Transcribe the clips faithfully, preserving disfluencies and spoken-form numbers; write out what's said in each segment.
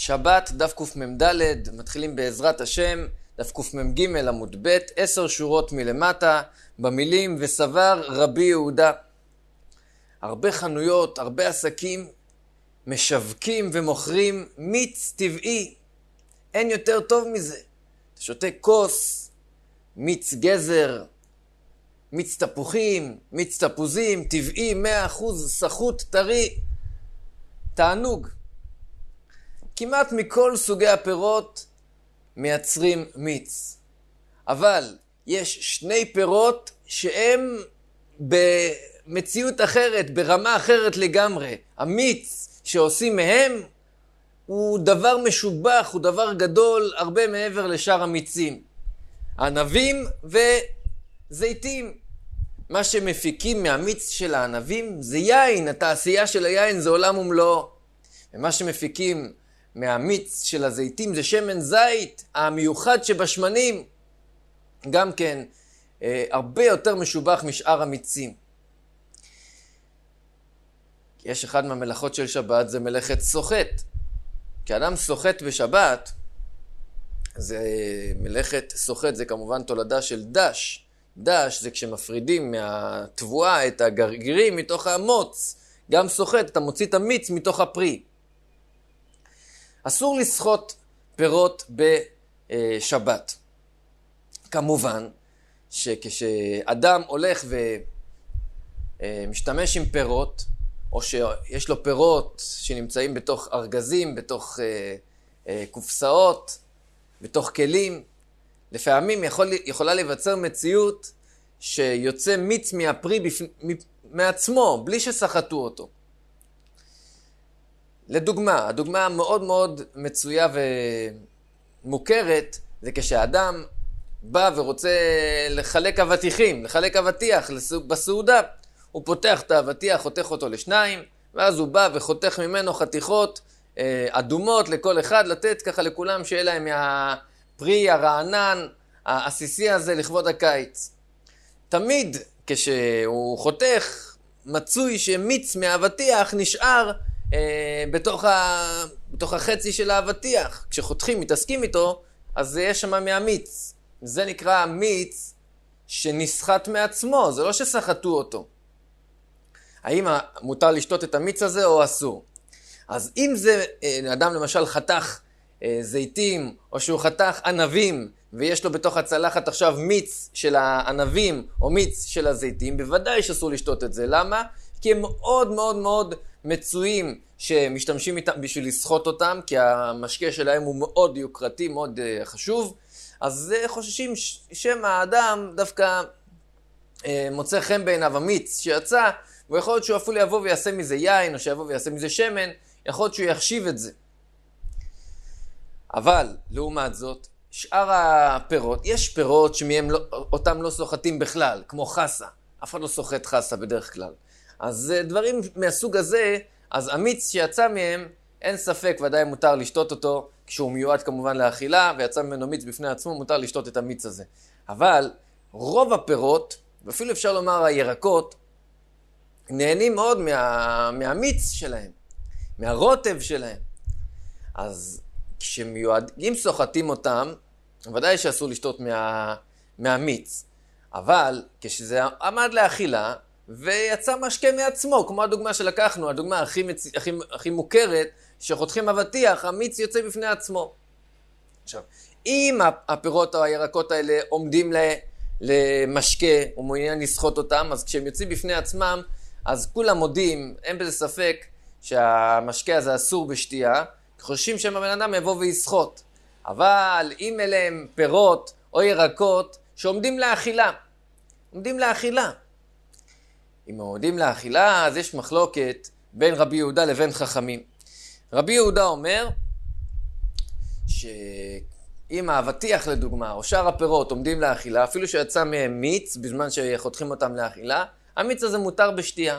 שבת, דף קמ"ד, מתחילים בעזרת השם, דף קמ"ג עמוד ב', עשר שורות מלמטה, במילים וסבר רבי יהודה. הרבה חנויות, הרבה עסקים, משווקים ומוכרים מיץ טבעי. אין יותר טוב מזה. אתה שותה כוס, מיץ גזר, מיץ תפוחים, מיץ תפוזים, טבעי, מאה אחוז, סחוט, טרי, תענוג. כמעט מכל סוגי הפירות מייצרים מיץ. אבל יש שני פירות שהם במציאות אחרת, ברמה אחרת לגמרי. המיץ שעושים מהם הוא דבר משובח, הוא דבר גדול, הרבה מעבר לשאר המיצים. ענבים וזיתים. מה שמפיקים מהמיץ של הענבים זה יין, התעשייה של היין זה עולם ומלואו. ומה שמפיקים מהמיץ של הזיתים זה שמן זית, המיוחד שבשמנים. גם כן, אה, הרבה יותר משובח משאר המיצים. יש אחד מהמלאכות של שבת, זה מלאכת סוחט. כשאדם סוחט בשבת, זה מלאכת סוחט, זה כמובן תולדה של דש. דש זה כשמפרידים מהתבואה את הגרגירים מתוך המוץ. גם סוחט, אתה מוציא את המיץ מתוך הפרי. אסור לסחוט פירות בשבת. כמובן שכשאדם הולך ומשתמש עם פירות, או שיש לו פירות שנמצאים בתוך ארגזים, בתוך קופסאות, בתוך כלים, לפעמים יכול, יכולה לבצר מציאות שיוצא מיץ מהפרי בפ... מעצמו, בלי שסחטו אותו. לדוגמה, הדוגמה המאוד מאוד מצויה ומוכרת, זה כשאדם בא ורוצה לחלק אבטיחים, לחלק אבטיח בסעודה. הוא פותח את האבטיח, חותך אותו לשניים, ואז הוא בא וחותך ממנו חתיכות אה, אדומות לכל אחד, לתת ככה לכולם שיהיה להם מהפרי הרענן, העסיסי הזה לכבוד הקיץ. תמיד כשהוא חותך, מצוי שמיץ מהאבטיח נשאר אה, בתוך, ה... בתוך החצי של האבטיח. כשחותכים, מתעסקים איתו, אז יש שם מהמיץ. זה נקרא מיץ שנסחט מעצמו, זה לא שסחטו אותו. האם מותר לשתות את המיץ הזה או אסור? אז אם זה אדם למשל חתך זיתים, או שהוא חתך ענבים, ויש לו בתוך הצלחת עכשיו מיץ של הענבים, או מיץ של הזיתים, בוודאי שאסור לשתות את זה. למה? כי הם מאוד מאוד מאוד מצויים שמשתמשים איתם בשביל לסחוט אותם, כי המשקה שלהם הוא מאוד יוקרתי, מאוד חשוב. אז חוששים שם האדם דווקא מוצא חן בעיניו המיץ שיצא, ויכול להיות שהוא אפילו יבוא ויעשה מזה יין, או שיבוא ויעשה מזה שמן, יכול להיות שהוא יחשיב את זה. אבל, לעומת זאת, שאר הפירות, יש פירות שמהם לא, אותם לא סוחטים בכלל, כמו חסה. אף אחד לא סוחט חסה בדרך כלל. אז דברים מהסוג הזה, אז המיץ שיצא מהם, אין ספק, ודאי מותר לשתות אותו, כשהוא מיועד כמובן לאכילה, ויצא ממנו מיץ בפני עצמו, מותר לשתות את המיץ הזה. אבל רוב הפירות, ואפילו אפשר לומר הירקות, נהנים מאוד מה, מהמיץ שלהם, מהרוטב שלהם. אז כשמיועד, אם סוחטים אותם, ודאי שאסור לשתות מה, מהמיץ. אבל כשזה עמד לאכילה, ויצא משקה מעצמו, כמו הדוגמה שלקחנו, הדוגמה הכי, מצ... הכי, הכי מוכרת, שחותכים אבטיח, המיץ יוצא בפני עצמו. עכשיו, אם הפירות או הירקות האלה עומדים ל... למשקה, הוא מעוניין לסחוט אותם, אז כשהם יוצאים בפני עצמם, אז כולם מודים, אין בזה ספק שהמשקה הזה אסור בשתייה, חושבים שהם הבן אדם יבוא ויסחוט. אבל אם אלה הם פירות או ירקות שעומדים לאכילה, עומדים לאכילה. אם עומדים לאכילה, אז יש מחלוקת בין רבי יהודה לבין חכמים. רבי יהודה אומר שאם האבטיח לדוגמה, או שאר הפירות עומדים לאכילה, אפילו שיצא מהם מיץ בזמן שחותכים אותם לאכילה, המיץ הזה מותר בשתייה.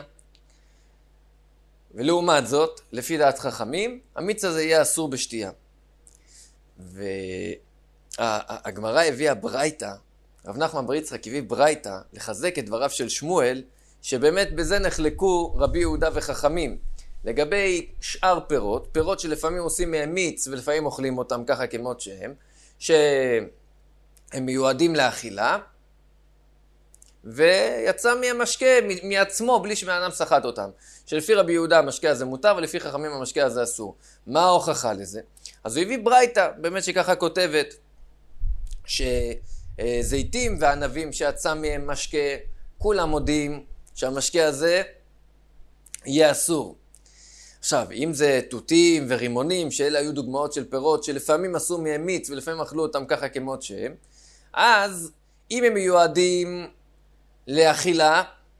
ולעומת זאת, לפי דעת חכמים, המיץ הזה יהיה אסור בשתייה. והגמרא הביאה ברייתא, רב נחמן בר יצחק הביא ברייתא לחזק את דבריו של שמואל, שבאמת בזה נחלקו רבי יהודה וחכמים. לגבי שאר פירות, פירות שלפעמים עושים מהם מיץ ולפעמים אוכלים אותם ככה כמות שהם, שהם מיועדים לאכילה, ויצא מהמשקה מעצמו בלי שבן אדם סחט אותם. שלפי רבי יהודה המשקה הזה מותר ולפי חכמים המשקה הזה אסור. מה ההוכחה לזה? אז הוא הביא ברייתא, באמת שככה כותבת, שזיתים וענבים שיצא מהם משקה, כולם מודים שהמשקה הזה יהיה אסור. עכשיו, אם זה תותים ורימונים, שאלה היו דוגמאות של פירות שלפעמים עשו מהם מיץ ולפעמים אכלו אותם ככה כמות שהם, אז אם הם מיועדים לאכילה,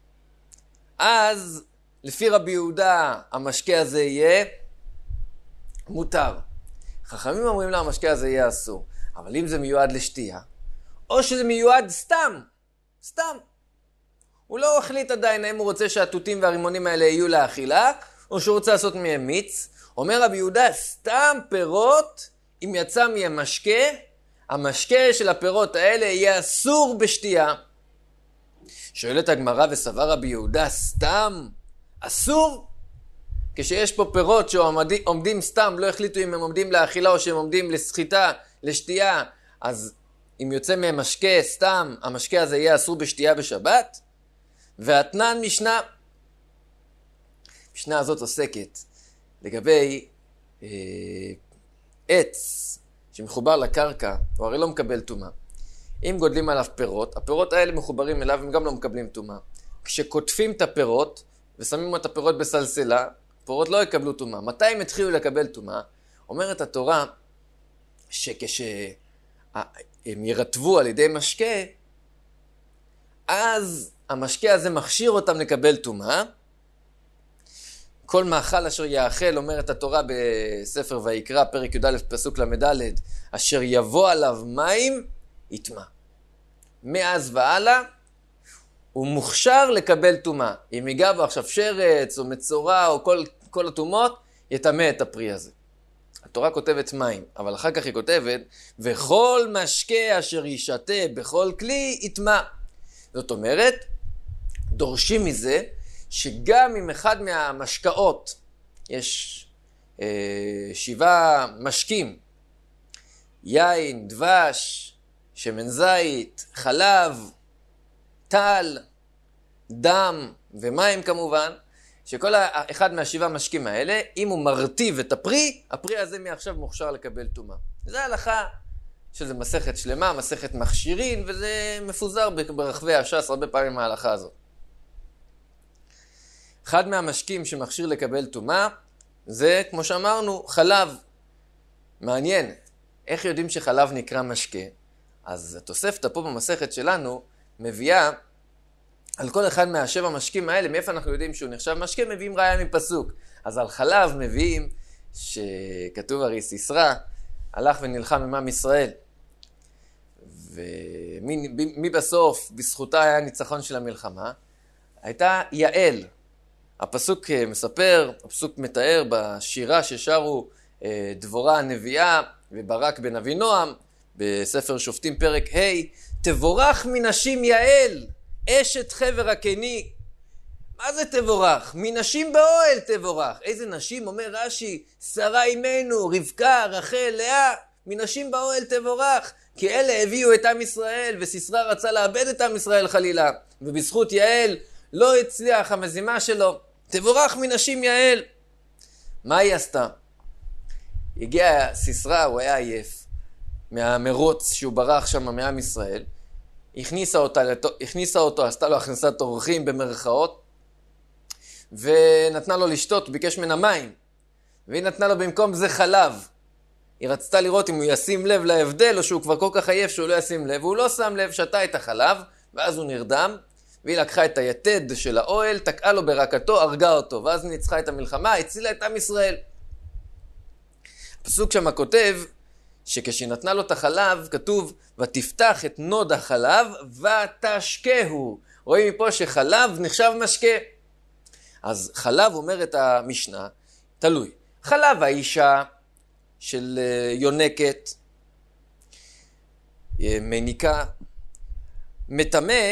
אז לפי רבי יהודה המשקה הזה יהיה מותר. חכמים אומרים לה המשקה הזה יהיה אסור. אבל אם זה מיועד לשתייה, או שזה מיועד סתם, סתם. הוא לא החליט עדיין אם הוא רוצה שהתותים והרימונים האלה יהיו לאכילה, או שהוא רוצה לעשות מהם מיץ. אומר רבי יהודה, סתם פירות, אם יצא מהם משקה, המשקה של הפירות האלה יהיה אסור בשתייה. שואלת הגמרא, וסבר רבי יהודה, סתם אסור? כשיש פה פירות שעומדים סתם, לא החליטו אם הם עומדים לאכילה או שהם עומדים לסחיטה, לשתייה, אז אם יוצא מהם משקה סתם, המשקה הזה יהיה אסור בשתייה בשבת? והתנן משנה, המשנה הזאת עוסקת לגבי אה, עץ שמחובר לקרקע, הוא הרי לא מקבל טומאה. אם גודלים עליו פירות, הפירות האלה מחוברים אליו, הם גם לא מקבלים טומאה. כשקוטפים את הפירות ושמים את הפירות בסלסלה, פירות לא יקבלו טומאה. מתי הם התחילו לקבל טומאה? אומרת התורה שכשהם ירטבו על ידי משקה, אז המשקה הזה מכשיר אותם לקבל טומאה. כל מאכל אשר יאכל, אומרת התורה בספר ויקרא, פרק י"א פסוק למד', אשר יבוא עליו מים, יטמא. מאז והלאה, הוא מוכשר לקבל טומאה. אם ייגע בו עכשיו שרץ או מצורע או כל, כל הטומאות, יטמא את הפרי הזה. התורה כותבת מים, אבל אחר כך היא כותבת, וכל משקה אשר ישתה בכל כלי, יטמא. זאת אומרת, דורשים מזה, שגם אם אחד מהמשקאות, יש אה, שבעה משקים, יין, דבש, שמן זית, חלב, טל, דם ומים כמובן, שכל אחד מהשבעה משקים האלה, אם הוא מרטיב את הפרי, הפרי הזה מעכשיו מוכשר לקבל טומאה. זו ההלכה שזה מסכת שלמה, מסכת מכשירין, וזה מפוזר ברחבי הש"ס הרבה פעמים ההלכה הזאת. אחד מהמשקים שמכשיר לקבל טומאה, זה כמו שאמרנו, חלב. מעניין, איך יודעים שחלב נקרא משקה? אז התוספתא פה במסכת שלנו מביאה על כל אחד מהשבע משקים האלה, מאיפה אנחנו יודעים שהוא נחשב משקה, מביאים ראיה מפסוק. אז על חלב מביאים שכתוב הרי סיסרא הלך ונלחם עם עם ישראל. ומי מי בסוף, בזכותה היה ניצחון של המלחמה, הייתה יעל. הפסוק מספר, הפסוק מתאר בשירה ששרו דבורה הנביאה וברק בן אבינועם, בספר שופטים פרק ה', תבורך מנשים יעל, אשת חבר הקני. מה זה תבורך? מנשים באוהל תבורך. איזה נשים? אומר רש"י, שרה אימנו, רבקה, רחל, לאה, מנשים באוהל תבורך. כי אלה הביאו את עם ישראל, וסיסרא רצה לאבד את עם ישראל חלילה. ובזכות יעל לא הצליח המזימה שלו. תבורך מנשים יעל. מה היא עשתה? הגיע סיסרא, הוא היה עייף מהמרוץ שהוא ברח שם מעם ישראל. הכניסה, אותה, הכניסה אותו, עשתה לו הכנסת אורחים במרכאות, ונתנה לו לשתות, ביקש ממנה מים, והיא נתנה לו במקום זה חלב. היא רצתה לראות אם הוא ישים לב להבדל, או שהוא כבר כל כך עייף שהוא לא ישים לב, והוא לא שם לב, שתה את החלב, ואז הוא נרדם, והיא לקחה את היתד של האוהל, תקעה לו ברקתו, הרגה אותו, ואז ניצחה את המלחמה, הצילה את עם ישראל. הפסוק שם כותב, שכשהיא נתנה לו את החלב, כתוב, ותפתח את נוד החלב, ותשקהו. רואים מפה שחלב נחשב משקה. אז חלב, אומרת המשנה, תלוי. חלב האישה של יונקת, מניקה, מטמא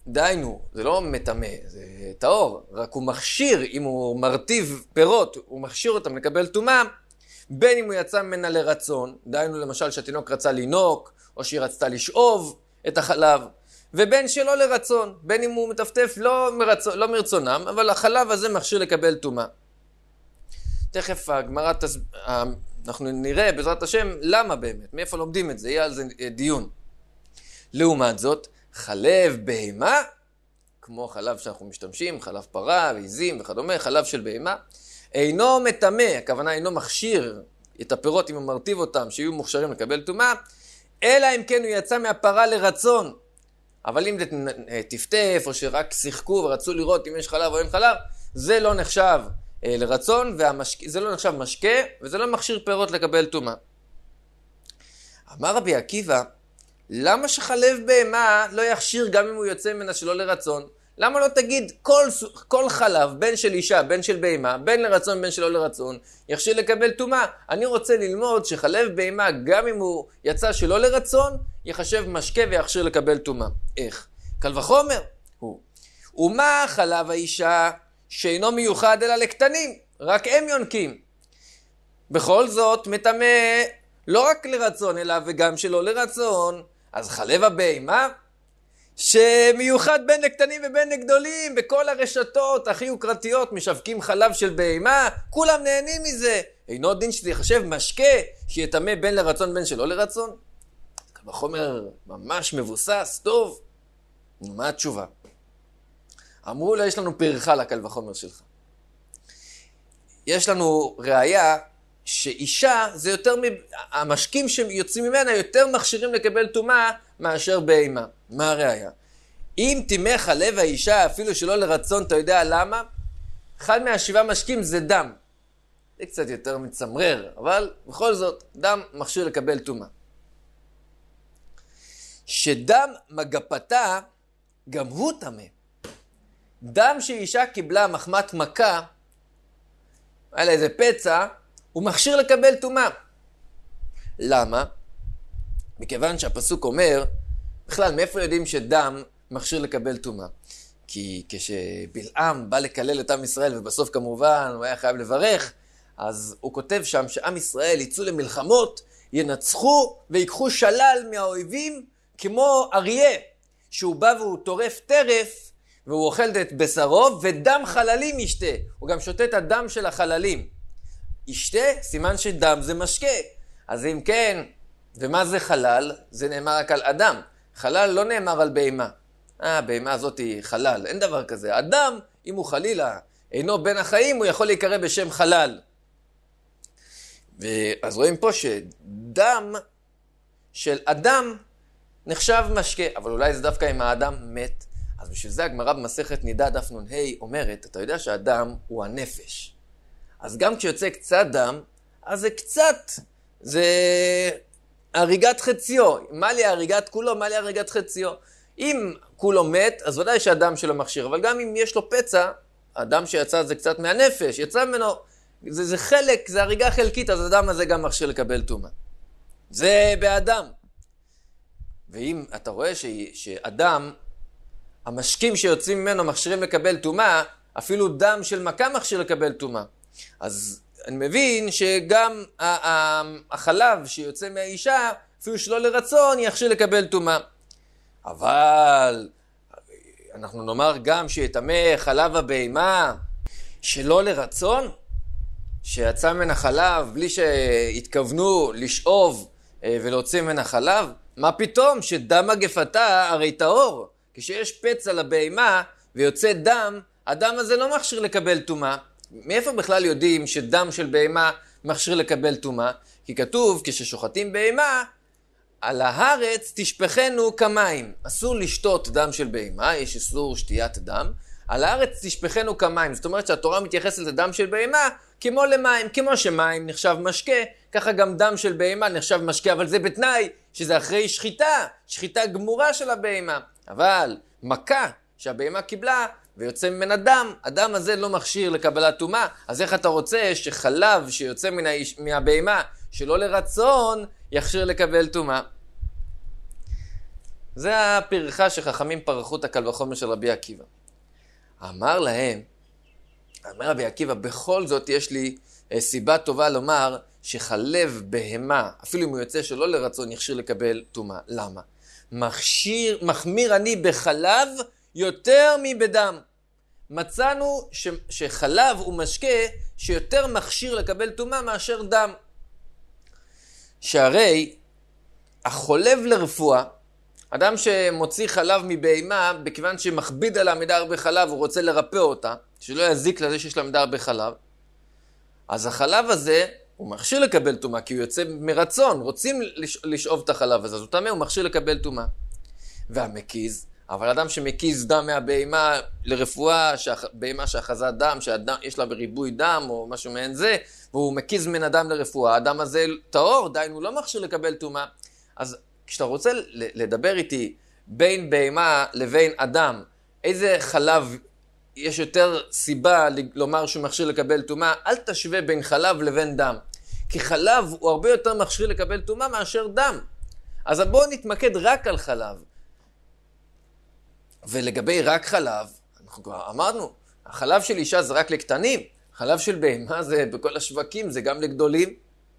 דיינו, זה לא מטמא, זה טהור, רק הוא מכשיר, אם הוא מרטיב פירות, הוא מכשיר אותם לקבל טומאה, בין אם הוא יצא ממנה לרצון, דיינו למשל שהתינוק רצה לינוק, או שהיא רצתה לשאוב את החלב, ובין שלא לרצון, בין אם הוא מטפטף לא, מרצון, לא מרצונם, אבל החלב הזה מכשיר לקבל טומאה. תכף הגמרא, תס... אנחנו נראה בעזרת השם למה באמת, מאיפה לומדים את זה, יהיה על זה דיון. לעומת זאת, חלב בהמה, כמו חלב שאנחנו משתמשים, חלב פרה, ועיזים וכדומה, חלב של בהמה, אינו מטמא, הכוונה אינו מכשיר את הפירות אם הוא מרטיב אותם, שיהיו מוכשרים לקבל טומאה, אלא אם כן הוא יצא מהפרה לרצון. אבל אם תפטף או שרק שיחקו ורצו לראות אם יש חלב או אין חלב, זה לא נחשב אה, לרצון, וזה לא נחשב משקה, וזה לא מכשיר פירות לקבל טומאה. אמר רבי עקיבא, למה שחלב בהמה לא יכשיר גם אם הוא יוצא ממנה שלא לרצון? למה לא תגיד כל, כל חלב, בין של אישה, בין של בהמה, בין לרצון, בין שלא לרצון, יכשיר לקבל טומאה? אני רוצה ללמוד שחלב בהמה, גם אם הוא יצא שלא לרצון, יחשב משקה ויכשיר לקבל טומאה. איך? קל וחומר הוא. ומה חלב האישה שאינו מיוחד אלא לקטנים? רק הם יונקים. בכל זאת, מטמא לא רק לרצון, אלא וגם שלא לרצון. אז חלב הבהמה, שמיוחד בין לקטנים ובין לגדולים, בכל הרשתות הכי יוקרתיות משווקים חלב של בהמה, כולם נהנים מזה. אינו דין שזה יחשב משקה שיטמא בין לרצון בין שלא לרצון? בחומר ממש מבוסס, טוב. מה התשובה? אמרו לה, יש לנו פרחה לקל וחומר שלך. יש לנו ראיה שאישה זה יותר, המשקים שיוצאים ממנה יותר מכשירים לקבל טומאה מאשר בהמה. מה הראיה? אם תימא חלב האישה אפילו שלא לרצון, אתה יודע למה? אחד מהשבעה משקים זה דם. זה קצת יותר מצמרר, אבל בכל זאת דם מכשיר לקבל טומאה. שדם מגפתה גם הוא טמא. דם שאישה קיבלה מחמת מכה, היה לה איזה פצע, הוא מכשיר לקבל טומאה. למה? מכיוון שהפסוק אומר, בכלל מאיפה יודעים שדם מכשיר לקבל טומאה? כי כשבלעם בא לקלל את עם ישראל, ובסוף כמובן הוא היה חייב לברך, אז הוא כותב שם שעם ישראל יצאו למלחמות, ינצחו ויקחו שלל מהאויבים, כמו אריה, שהוא בא והוא טורף טרף, והוא אוכל את בשרו, ודם חללים ישתה. הוא גם שותה את הדם של החללים. ישתה, סימן שדם זה משקה. אז אם כן, ומה זה חלל? זה נאמר רק על אדם. חלל לא נאמר על בהמה. אה, בהמה הזאת היא חלל. אין דבר כזה. אדם, אם הוא חלילה אינו בין החיים, הוא יכול להיקרא בשם חלל. אז רואים פה שדם של אדם נחשב משקה. אבל אולי זה דווקא אם האדם מת. אז בשביל זה הגמרא במסכת נידה דף נ"ה אומרת, אתה יודע שהדם הוא הנפש. אז גם כשיוצא קצת דם, אז זה קצת, זה הריגת חציו. מה לי הריגת כולו, מה לי הריגת חציו. אם כולו מת, אז ודאי שהדם שלו מכשיר. אבל גם אם יש לו פצע, הדם שיצא זה קצת מהנפש, יצא ממנו, זה, זה חלק, זה הריגה חלקית, אז הדם הזה גם מכשיר לקבל טומאה. זה באדם. ואם אתה רואה ש, שאדם, המשקים שיוצאים ממנו מכשירים לקבל טומאה, אפילו דם של מכה מכשיר לקבל טומאה. אז אני מבין שגם החלב שיוצא מהאישה, אפילו שלא לרצון, יכשיר לקבל טומאה. אבל אנחנו נאמר גם שיטמא חלב הבהמה שלא לרצון, שיצא מן החלב בלי שהתכוונו לשאוב ולהוציא מן החלב, מה פתאום שדם מגפתה הרי טהור. כשיש פצע לבהמה ויוצא דם, הדם הזה לא מכשיר לקבל טומאה. מאיפה בכלל יודעים שדם של בהמה מכשיר לקבל טומאה? כי כתוב, כששוחטים בהמה, על הארץ תשפכנו כמים. אסור לשתות דם של בהמה, יש איסור שתיית דם. על הארץ תשפכנו כמים. זאת אומרת שהתורה מתייחסת לדם של בהמה כמו למים. כמו שמים נחשב משקה, ככה גם דם של בהמה נחשב משקה, אבל זה בתנאי שזה אחרי שחיטה, שחיטה גמורה של הבהמה. אבל מכה שהבהמה קיבלה ויוצא ממנה דם, הדם הזה לא מכשיר לקבלת טומאה. אז איך אתה רוצה שחלב שיוצא מן האיש, מהבהמה שלא לרצון יכשיר לקבל טומאה? זה הפרחה שחכמים פרחו את הקל וחומר של רבי עקיבא. אמר להם, אמר רבי עקיבא, בכל זאת יש לי סיבה טובה לומר שחלב בהמה, אפילו אם הוא יוצא שלא לרצון, יכשיר לקבל טומאה. למה? מכשיר, מחמיר אני בחלב יותר מבדם. מצאנו ש, שחלב הוא משקה שיותר מכשיר לקבל טומאה מאשר דם. שהרי החולב לרפואה, אדם שמוציא חלב מבהמה, בכיוון שמכביד על העמידה הרבה חלב, הוא רוצה לרפא אותה, שלא יזיק לזה שיש לה עמידה הרבה חלב, אז החלב הזה הוא מכשיר לקבל טומאה, כי הוא יוצא מרצון, רוצים לשאוב את החלב הזה, אז הוא טמא, הוא מכשיר לקבל טומאה. והמקיז, אבל אדם שמקיז דם מהבהמה לרפואה, בהמה שאחזה דם, שיש לה בריבוי דם או משהו מעין זה, והוא מקיז מן הדם לרפואה, הדם הזה טהור, דיינו, הוא לא מכשיר לקבל טומאה. אז כשאתה רוצה לדבר איתי בין בהמה לבין אדם, איזה חלב יש יותר סיבה לומר שהוא מכשיר לקבל טומאה, אל תשווה בין חלב לבין דם. כי חלב הוא הרבה יותר מכשיר לקבל טומאה מאשר דם. אז בואו נתמקד רק על חלב. ולגבי רק חלב, אנחנו כבר אמרנו, החלב של אישה זה רק לקטנים, חלב של בהמה זה בכל השווקים, זה גם לגדולים.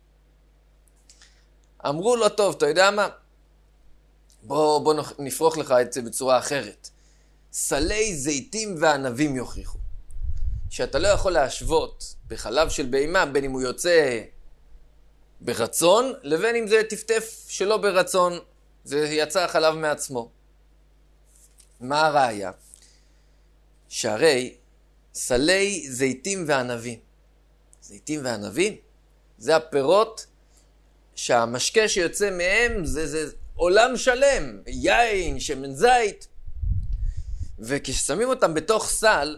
אמרו לו, טוב, אתה יודע מה? בוא, בוא נפרוך לך את זה בצורה אחרת. סלי זיתים וענבים יוכיחו. שאתה לא יכול להשוות בחלב של בהמה, בין אם הוא יוצא ברצון, לבין אם זה טפטף שלא ברצון, זה יצא החלב מעצמו. מה הראיה? שהרי סלי זיתים וענבים. זיתים וענבים, זה הפירות שהמשקה שיוצא מהם זה, זה עולם שלם, יין, שמן זית. וכששמים אותם בתוך סל,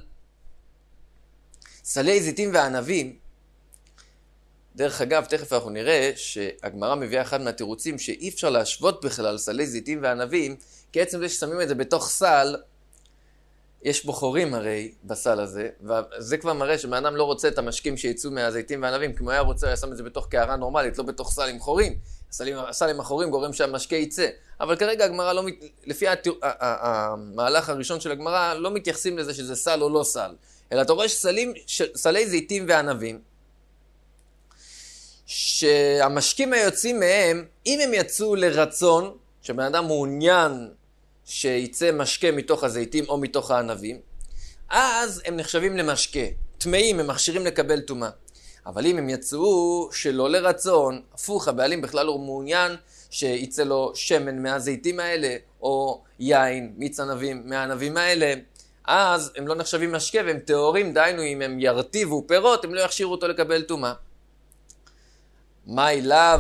סלי זיתים וענבים, דרך אגב, תכף אנחנו נראה שהגמרא מביאה אחד מהתירוצים שאי אפשר להשוות בכלל סלי זיתים וענבים, כי עצם זה ששמים את זה בתוך סל, יש בו חורים הרי בסל הזה, וזה כבר מראה שבאדם לא רוצה את המשקים שיצאו מהזיתים והענבים, כמו היה רוצה, היה שם את זה בתוך קערה נורמלית, לא בתוך סל עם חורים. הסל עם החורים גורם שהמשקה יצא. אבל כרגע הגמרא לא, לפי התיר, המהלך הראשון של הגמרא, לא מתייחסים לזה שזה סל או לא סל. אלא אתה רואה שסלים, סלי זיתים וענבים, שהמשקים היוצאים מהם, אם הם יצאו לרצון, שבן אדם מעוניין שיצא משקה מתוך הזיתים או מתוך הענבים, אז הם נחשבים למשקה. טמאים, הם מכשירים לקבל טומאה. אבל אם הם יצאו שלא לרצון, הפוך, הבעלים בכלל לא מעוניין שיצא לו שמן מהזיתים האלה, או יין, מיץ ענבים מהענבים האלה, אז הם לא נחשבים משקה והם טהורים, דיינו אם הם ירטיבו פירות, הם לא יכשירו אותו לקבל טומאה. מה אליו?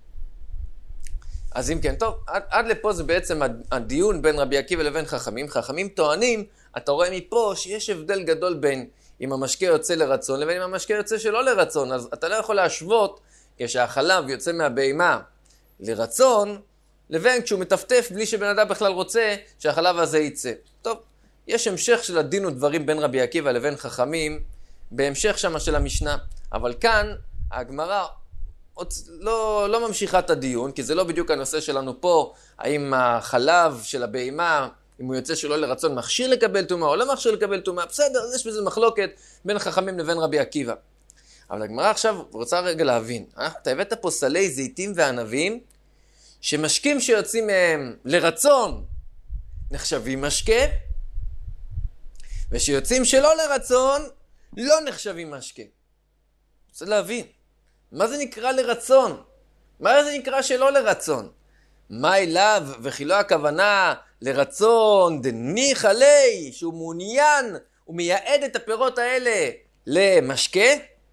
אז אם כן, טוב, עד, עד לפה זה בעצם הדיון בין רבי עקיבא לבין חכמים. חכמים טוענים, אתה רואה מפה שיש הבדל גדול בין אם המשקה יוצא לרצון לבין אם המשקה יוצא שלא לרצון. אז אתה לא יכול להשוות כשהחלב יוצא מהבהמה לרצון, לבין כשהוא מטפטף בלי שבן אדם בכלל רוצה שהחלב הזה יצא. טוב, יש המשך של הדין ודברים בין רבי עקיבא לבין חכמים, בהמשך שמה של המשנה. אבל כאן הגמרא לא, לא ממשיכה את הדיון, כי זה לא בדיוק הנושא שלנו פה, האם החלב של הבהמה, אם הוא יוצא שלא לרצון, מכשיר לקבל טומאה או לא מכשיר לקבל טומאה, בסדר, יש בזה מחלוקת בין חכמים לבין רבי עקיבא. אבל הגמרא עכשיו רוצה רגע להבין, אתה הבאת פה סלי זיתים וענבים, שמשקים שיוצאים מהם לרצון נחשבים משקה, ושיוצאים שלא לרצון לא נחשבים משקה. רוצה להבין, מה זה נקרא לרצון? מה זה נקרא שלא לרצון? מה אליו וכי לא הכוונה לרצון דניחא ליה, שהוא מעוניין, הוא מייעד את הפירות האלה למשקה,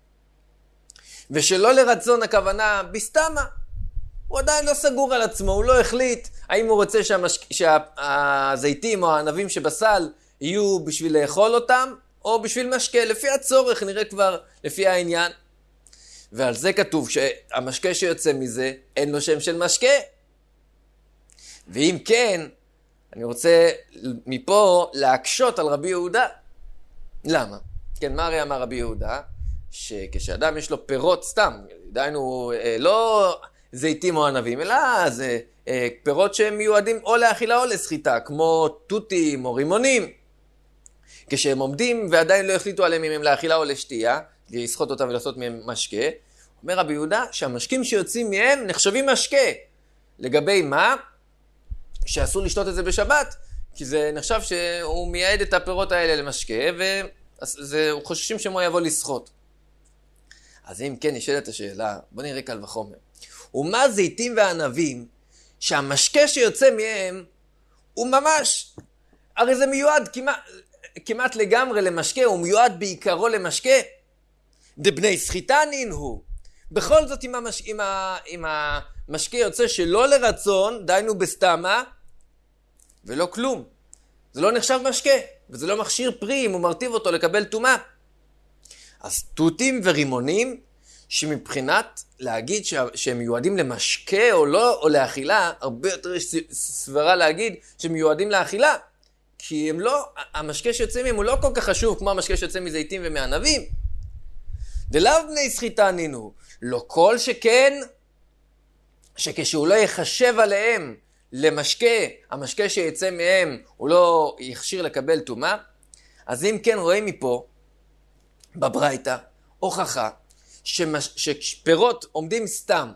ושלא לרצון הכוונה בסתמה. הוא עדיין לא סגור על עצמו, הוא לא החליט האם הוא רוצה שהמשק... שהזיתים או הענבים שבסל יהיו בשביל לאכול אותם, או בשביל משקה, לפי הצורך, נראה כבר לפי העניין. ועל זה כתוב שהמשקה שיוצא מזה אין לו שם של משקה. ואם כן, אני רוצה מפה להקשות על רבי יהודה. למה? כן, מה הרי אמר רבי יהודה? שכשאדם יש לו פירות סתם, דיינו לא זיתים או ענבים, אלא זה אה, פירות שהם מיועדים או לאכילה או לסחיטה, כמו תותים או רימונים. כשהם עומדים ועדיין לא החליטו עליהם אם הם לאכילה או לשתייה, לסחוט אותם ולעשות מהם משקה, אומר רבי יהודה שהמשקים שיוצאים מהם נחשבים משקה. לגבי מה? שאסור לשתות את זה בשבת, כי זה נחשב שהוא מייעד את הפירות האלה למשקה, והוא חוששים שמו יבוא לסחוט. אז אם כן נשאלת השאלה, בוא נראה קל וחומר. ומה זיתים וענבים שהמשקה שיוצא מהם הוא ממש, הרי זה מיועד כמעט, כמעט לגמרי למשקה, הוא מיועד בעיקרו למשקה. דבני סחיטה נינהו. בכל זאת אם, המש... אם, ה... אם המשקה יוצא שלא לרצון, דיינו בסתמה, ולא כלום. זה לא נחשב משקה, וזה לא מכשיר פרי אם הוא מרטיב אותו לקבל טומאה. אז תותים ורימונים, שמבחינת להגיד ש... שהם מיועדים למשקה או לא, או לאכילה, הרבה יותר סברה להגיד שהם מיועדים לאכילה. כי הם לא, המשקה שיוצא מהם הוא לא כל כך חשוב כמו המשקה שיוצא מזיתים ומענבים. דלאו בני סחיטה נינו, לא כל שכן, שכשהוא לא יחשב עליהם למשקה, המשקה שיצא מהם הוא לא יכשיר לקבל טומאה. אז אם כן רואים מפה, בברייתא, הוכחה, שמש... שפירות עומדים סתם,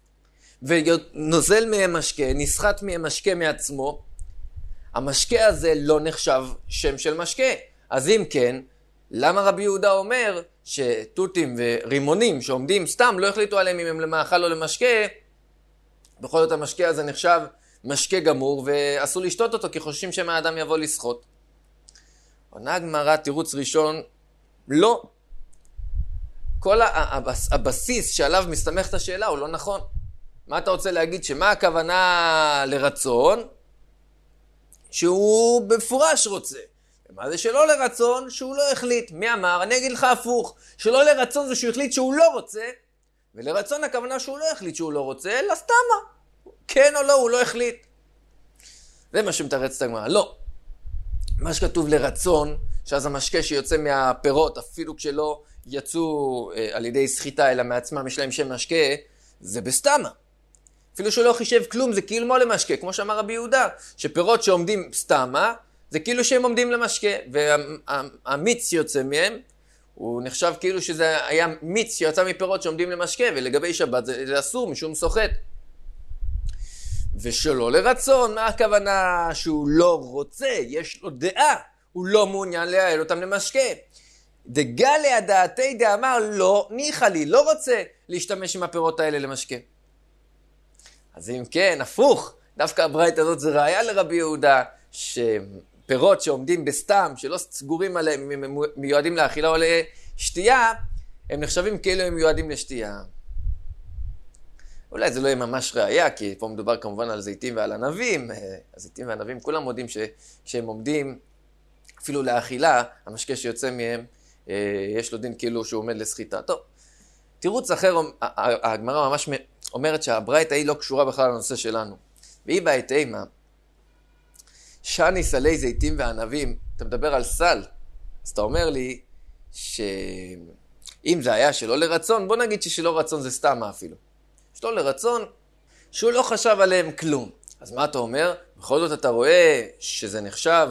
ונוזל מהם משקה, נסחט מהם משקה מעצמו, המשקה הזה לא נחשב שם של משקה. אז אם כן, למה רבי יהודה אומר שתותים ורימונים שעומדים סתם לא החליטו עליהם אם הם למאכל או למשקה, בכל זאת המשקה הזה נחשב משקה גמור ואסור לשתות אותו כי חוששים שמאדם יבוא לסחוט? עונה הגמרא תירוץ ראשון, לא. כל הבסיס שעליו מסתמכת השאלה הוא לא נכון. מה אתה רוצה להגיד? שמה הכוונה לרצון? שהוא בפורש רוצה. ומה זה שלא לרצון? שהוא לא החליט. מי אמר? אני אגיד לך הפוך. שלא לרצון זה שהוא החליט שהוא לא רוצה, ולרצון הכוונה שהוא לא החליט שהוא לא רוצה, אלא סתמה. כן או לא, הוא לא החליט. זה מה שמתרץ את הגמרא. לא. מה שכתוב לרצון, שאז המשקה שיוצא מהפירות, אפילו כשלא יצאו אה, על ידי סחיטה, אלא מעצמם יש להם שם משקה, זה בסתמה. אפילו שלא חישב כלום, זה כאילו מה למשקה, כמו שאמר רבי יהודה, שפירות שעומדים סתמה, זה כאילו שהם עומדים למשקה, והמיץ שיוצא מהם, הוא נחשב כאילו שזה היה מיץ שיוצא מפירות שעומדים למשקה, ולגבי שבת זה, זה אסור משום סוחט. ושלא לרצון, מה הכוונה? שהוא לא רוצה, יש לו דעה, הוא לא מעוניין להעל אותם למשקה. דגליה דעתי דאמר לא, ניחא לי, לא רוצה להשתמש עם הפירות האלה למשקה. אז אם כן, הפוך, דווקא הברייתא הזאת זה ראיה לרבי יהודה, שפירות שעומדים בסתם, שלא סגורים עליהם, אם הם מיועדים לאכילה או לשתייה, הם נחשבים כאילו הם מיועדים לשתייה. אולי זה לא יהיה ממש ראיה, כי פה מדובר כמובן על זיתים ועל ענבים. הזיתים והענבים כולם מודים שכשהם עומדים אפילו לאכילה, המשקה שיוצא מהם, יש לו דין כאילו שהוא עומד לסחיטה. טוב, תירוץ אחר, הגמרא ממש אומרת שהברייתא היא לא קשורה בכלל לנושא שלנו. והיא בעת אימה, שני סלי זיתים וענבים, אתה מדבר על סל, אז אתה אומר לי שאם זה היה שלא לרצון, בוא נגיד ששלא רצון זה סתם אפילו. שלא לרצון, שהוא לא חשב עליהם כלום. אז מה אתה אומר? בכל זאת אתה רואה שזה נחשב,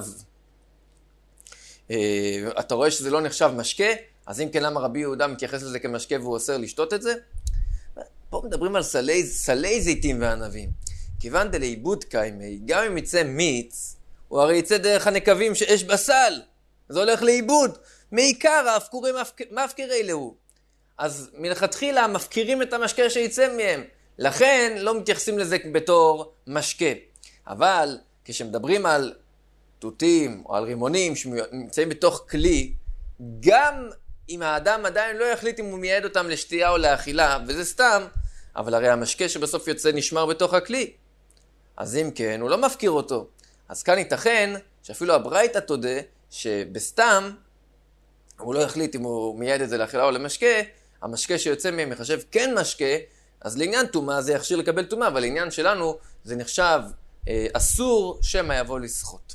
אתה רואה שזה לא נחשב משקה, אז אם כן למה רבי יהודה מתייחס לזה כמשקה והוא אוסר לשתות את זה? פה מדברים על סלי, סלי זיתים וענבים. כיוון דלעיבוד קיימי, גם אם יצא מיץ, הוא הרי יצא דרך הנקבים שיש בסל. זה הולך לאיבוד. מעיקר האפקורים מפקירי להו. אז מלכתחילה מפקירים את המשקה שיצא מהם. לכן לא מתייחסים לזה בתור משקה. אבל כשמדברים על תותים או על רימונים שנמצאים בתוך כלי, גם אם האדם עדיין לא יחליט אם הוא מייעד אותם לשתייה או לאכילה, וזה סתם, אבל הרי המשקה שבסוף יוצא נשמר בתוך הכלי. אז אם כן, הוא לא מפקיר אותו. אז כאן ייתכן שאפילו הברייתא תודה שבסתם הוא לא יחליט אם הוא מייעד את זה לאכילה או למשקה, המשקה שיוצא מהם יחשב כן משקה, אז לעניין טומאה זה יכשיר לקבל טומאה, אבל לעניין שלנו זה נחשב אה, אסור שמא יבוא לסחוט.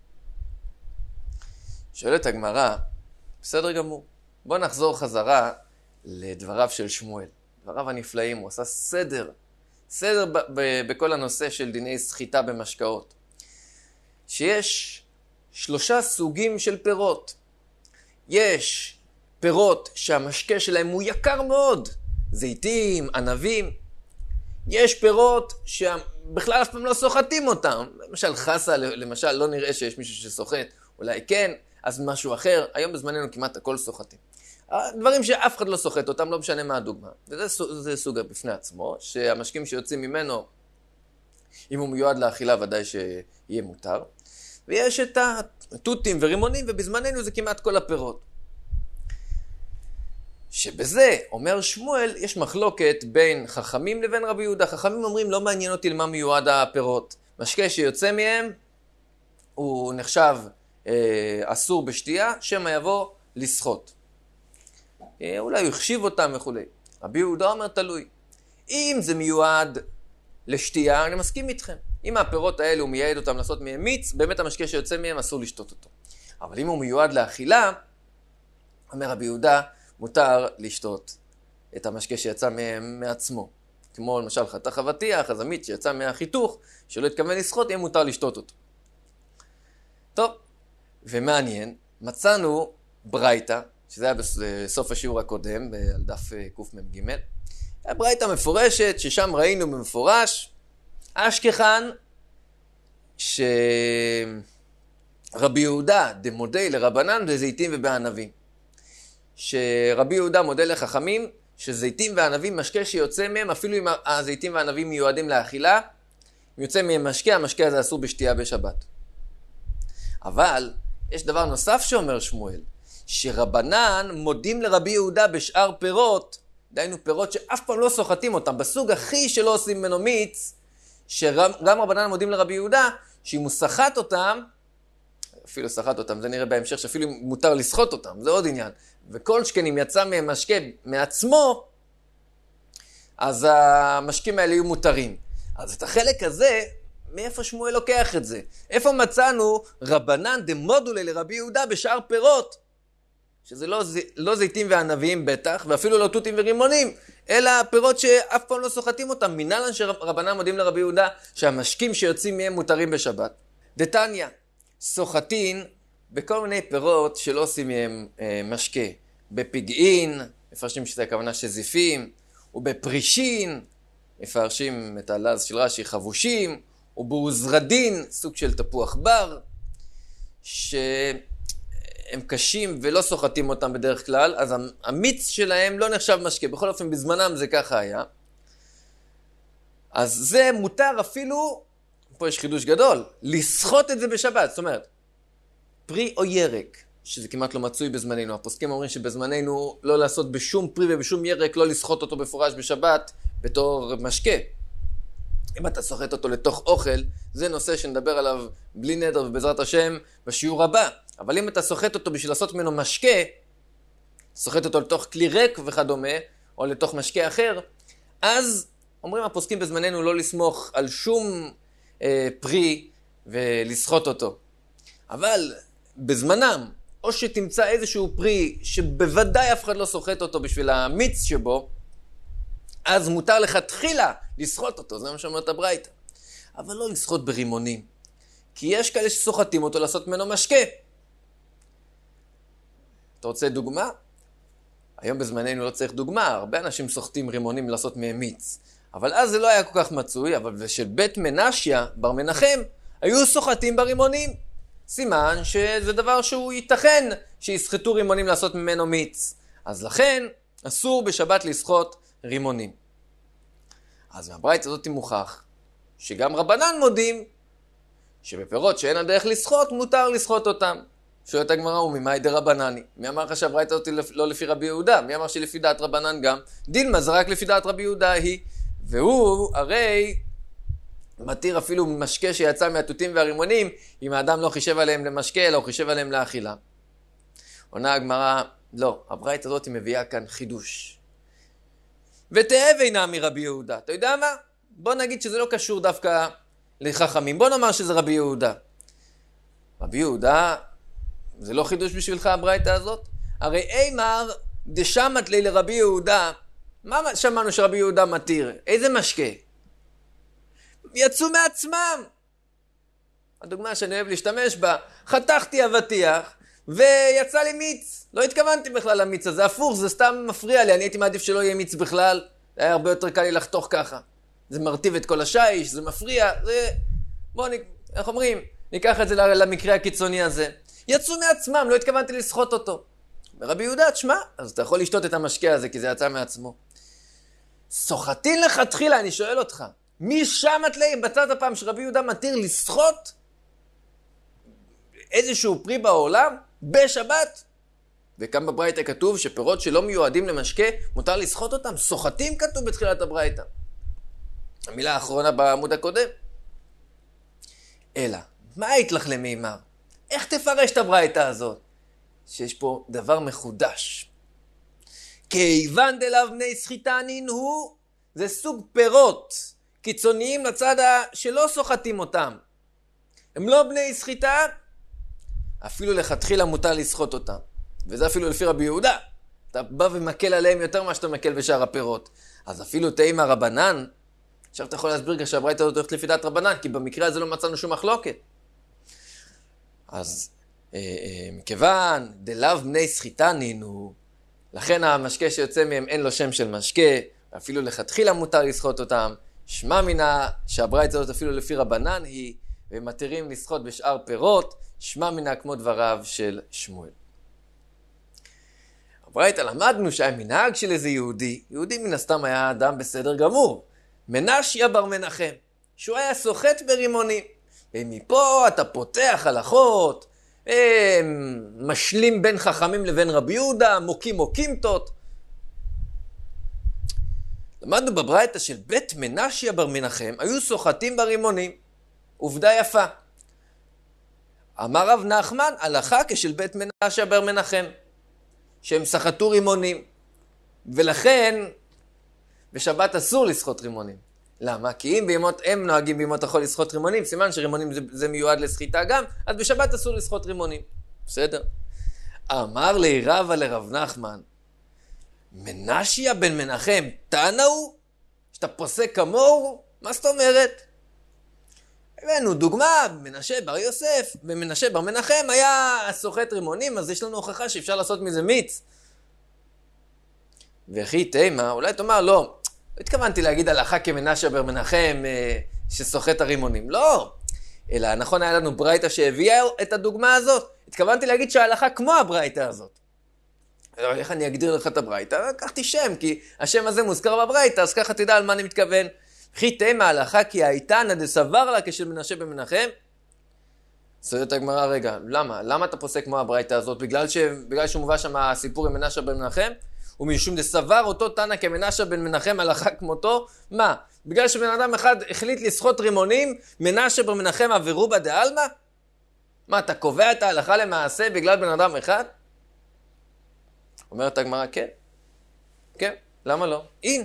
שואלת הגמרא, בסדר גמור, בוא נחזור חזרה לדבריו של שמואל. דבריו הנפלאים, הוא עשה סדר, סדר ב- ב- בכל הנושא של דיני סחיטה במשקאות. שיש שלושה סוגים של פירות. יש פירות שהמשקה שלהם הוא יקר מאוד, זיתים, ענבים. יש פירות שבכלל אף פעם לא סוחטים אותם. למשל חסה, למשל, לא נראה שיש מישהו שסוחט, אולי כן, אז משהו אחר. היום בזמננו כמעט הכל סוחטים. דברים שאף אחד לא סוחט אותם, לא משנה מה הדוגמה. וזה זה סוג בפני עצמו, שהמשקים שיוצאים ממנו, אם הוא מיועד לאכילה, ודאי שיהיה מותר. ויש את התותים ורימונים, ובזמננו זה כמעט כל הפירות. שבזה, אומר שמואל, יש מחלוקת בין חכמים לבין רבי יהודה. חכמים אומרים, לא מעניין אותי למה מיועד הפירות. משקה שיוצא מהם, הוא נחשב אה, אסור בשתייה, שמא יבוא לסחוט. אה, אולי הוא החשיב אותם וכו'. רבי יהודה אומר, תלוי. אם זה מיועד לשתייה, אני מסכים איתכם. אם הפירות האלה הוא מייעד אותם לעשות מהם מיץ, באמת המשקה שיוצא מהם אסור לשתות אותו. אבל אם הוא מיועד לאכילה, אומר רבי יהודה, מותר לשתות את המשקה שיצא מהם מעצמו. כמו למשל חתך אבטיח, אז המיץ שיצא מהחיתוך, שלא התכוון לשחוט, יהיה מותר לשתות אותו. טוב, ומעניין, מצאנו ברייתא, שזה היה בסוף השיעור הקודם, על דף קמ"ג, ברייתא מפורשת, ששם ראינו במפורש, אשכחן, שרבי יהודה דמודי לרבנן בזיתים ובענבים. שרבי יהודה מודה לחכמים, שזיתים וענבים משקה שיוצא מהם, אפילו אם הזיתים והענבים מיועדים לאכילה, אם יוצא מהם משקה, המשקה הזה אסור בשתייה בשבת. אבל יש דבר נוסף שאומר שמואל, שרבנן מודים לרבי יהודה בשאר פירות, דהיינו פירות שאף פעם לא סוחטים אותם, בסוג הכי שלא עושים ממנו מיץ, שגם רבנן מודים לרבי יהודה, שאם הוא סחט אותם, אפילו סחט אותם, זה נראה בהמשך שאפילו מותר לסחוט אותם, זה עוד עניין. וכל שכן אם יצא מהם משקה מעצמו, אז המשקים האלה יהיו מותרים. אז את החלק הזה, מאיפה שמואל לוקח את זה? איפה מצאנו רבנן דמודולי לרבי יהודה בשאר פירות? שזה לא, לא זיתים וענבים בטח, ואפילו לא תותים ורימונים, אלא פירות שאף פעם לא סוחטים אותם. מנהלן שרבנן מודים לרבי יהודה שהמשקים שיוצאים מהם מותרים בשבת. דתניא, סוחטין בכל מיני פירות שלא עושים מהם אה, משקה. בפגעין, מפרשים שזה הכוונה שזיפים, ובפרישין, מפרשים את הלז של רש"י חבושים, ובעוזרדין, סוג של תפוח בר, שהם קשים ולא סוחטים אותם בדרך כלל, אז המיץ שלהם לא נחשב משקה. בכל אופן, בזמנם זה ככה היה. אז זה מותר אפילו, פה יש חידוש גדול, לסחוט את זה בשבת. זאת אומרת, פרי או ירק, שזה כמעט לא מצוי בזמננו. הפוסקים אומרים שבזמננו לא לעשות בשום פרי ובשום ירק, לא לסחוט אותו בפורש בשבת בתור משקה. אם אתה סוחט אותו לתוך אוכל, זה נושא שנדבר עליו בלי נדר ובעזרת השם בשיעור הבא. אבל אם אתה סוחט אותו בשביל לעשות ממנו משקה, סוחט אותו לתוך כלי ריק וכדומה, או לתוך משקה אחר, אז אומרים הפוסקים בזמננו לא לסמוך על שום אה, פרי ולסחוט אותו. אבל בזמנם, או שתמצא איזשהו פרי שבוודאי אף אחד לא סוחט אותו בשביל המיץ שבו, אז מותר לך תחילה לסחוט אותו, זה מה שאומרת הברייתא. אבל לא לסחוט ברימונים, כי יש כאלה שסוחטים אותו לעשות ממנו משקה. אתה רוצה דוגמה? היום בזמננו לא צריך דוגמה, הרבה אנשים סוחטים רימונים לעשות מהם מיץ. אבל אז זה לא היה כל כך מצוי, אבל בשל בית מנשיה, בר מנחם, היו סוחטים ברימונים. סימן שזה דבר שהוא ייתכן שיסחטו רימונים לעשות ממנו מיץ. אז לכן אסור בשבת לסחוט רימונים. אז מהברייתא הזאת מוכח שגם רבנן מודים שבפירות שאין הדרך לסחוט מותר לסחוט אותם. שואלת הגמרא, וממאי דרבנני? מי אמר לך שהברייתא הזאת לא לפי רבי יהודה? מי אמר שלפי דעת רבנן גם? דילמה זה רק לפי דעת רבי יהודה היא. והוא הרי מתיר אפילו משקה שיצא מהתותים והרימונים, אם האדם לא חישב עליהם למשקה, אלא הוא חישב עליהם לאכילה. עונה הגמרא, לא, הברייתא הזאת מביאה כאן חידוש. ותאב אינה מרבי יהודה. אתה יודע מה? בוא נגיד שזה לא קשור דווקא לחכמים. בוא נאמר שזה רבי יהודה. רבי יהודה, זה לא חידוש בשבילך הברייתא הזאת? הרי אימר דשמת לי לרבי יהודה, מה שמענו שרבי יהודה מתיר? איזה משקה? יצאו מעצמם. הדוגמה שאני אוהב להשתמש בה, חתכתי אבטיח ויצא לי מיץ. לא התכוונתי בכלל למיץ הזה, הפוך, זה סתם מפריע לי, אני הייתי מעדיף שלא יהיה מיץ בכלל, זה היה הרבה יותר קל לי לחתוך ככה. זה מרטיב את כל השיש, זה מפריע, זה... בואו, איך אומרים, ניקח את זה למקרה הקיצוני הזה. יצאו מעצמם, לא התכוונתי לסחוט אותו. רבי יהודה, תשמע, אז אתה יכול לשתות את המשקה הזה, כי זה יצא מעצמו. סוחטין לכתחילה, אני שואל אותך, מי שמת לי בצד הפעם שרבי יהודה מתיר לסחוט איזשהו פרי בעולם בשבת? וכאן בברייתא כתוב שפירות שלא מיועדים למשקה, מותר לסחוט אותם. סוחטים כתוב בתחילת הברייתא. המילה האחרונה בעמוד הקודם. אלא, מה היית לך למימר? איך תפרש את הברייתא הזאת? שיש פה דבר מחודש. כיוון דלאו בני סחיטנין הוא, זה סוג פירות קיצוניים לצד שלא סוחטים אותם. הם לא בני סחיטה, אפילו לכתחילה מותר לסחוט אותם. וזה אפילו לפי רבי יהודה. אתה בא ומקל עליהם יותר מה שאתה מקל בשאר הפירות. אז אפילו תימא רבנן, עכשיו אתה יכול להסביר שהברייתא הזאת הולכת לפי דעת רבנן, כי במקרה הזה לא מצאנו שום מחלוקת. אז מכיוון דלאו בני סחיטנין הוא, לכן המשקה שיוצא מהם אין לו שם של משקה, ואפילו לכתחילה מותר לסחוט אותם. שמע מינה שהברייתא הזאת אפילו לפי רבנן היא, ומתירים לסחוט בשאר פירות, שמע מינה כמו דבריו של שמואל. הברייתא למדנו שהיה מנהג של איזה יהודי, יהודי מן הסתם היה אדם בסדר גמור, מנשיה בר מנחם, שהוא היה סוחט ברימונים, ומפה אתה פותח הלכות, משלים בין חכמים לבין רבי יהודה, מוקים מוקימתות. למדנו בברייתא של בית מנשיה בר מנחם, היו סוחטים ברימונים, עובדה יפה. אמר רב נחמן, הלכה כשל בית מנשיה בר מנחם, שהם סחטו רימונים, ולכן בשבת אסור לסחוט רימונים. למה? כי אם בימות, הם נוהגים בימות החול לסחוט רימונים, סימן שרימונים זה, זה מיועד לסחיטה גם, אז בשבת אסור לסחוט רימונים. בסדר? אמר לי רבא לרב נחמן, מנשיה בן מנחם, תנא הוא? שאתה פוסק כמוהו? מה זאת אומרת? הבאנו דוגמה, מנשה בר יוסף, ומנשה בר מנחם היה סוחט רימונים, אז יש לנו הוכחה שאפשר לעשות מזה מיץ. וכי תימא, אולי תאמר, לא, לא התכוונתי להגיד הלכה כמנשה בר מנחם אה, שסוחט הרימונים, לא. אלא נכון היה לנו ברייתא שהביאה את הדוגמה הזאת, התכוונתי להגיד שההלכה כמו הברייתא הזאת. איך אני אגדיר לך את הברייתא? לקחתי שם, כי השם הזה מוזכר בברייתא, אז ככה תדע על מה אני מתכוון. וכי תימא ההלכה כי הייתנא דסבר לה כשל מנשה בן מנחם? שואלת הגמרא, רגע, למה? למה אתה פוסק כמו הברייתא הזאת? בגלל, ש... בגלל שמובא שם הסיפור עם מנשה בן מנחם? ומשום דסבר אותו תנא כמנשה בן מנחם הלכה כמותו? מה? בגלל שבן אדם אחד החליט לסחוט רימונים, מנשה בן מנחם עבירו בה דעלמא? מה, אתה קובע את ההלכה למעשה בגלל בן אדם אחד? אומרת הגמרא, כן. כן, למה לא? אין.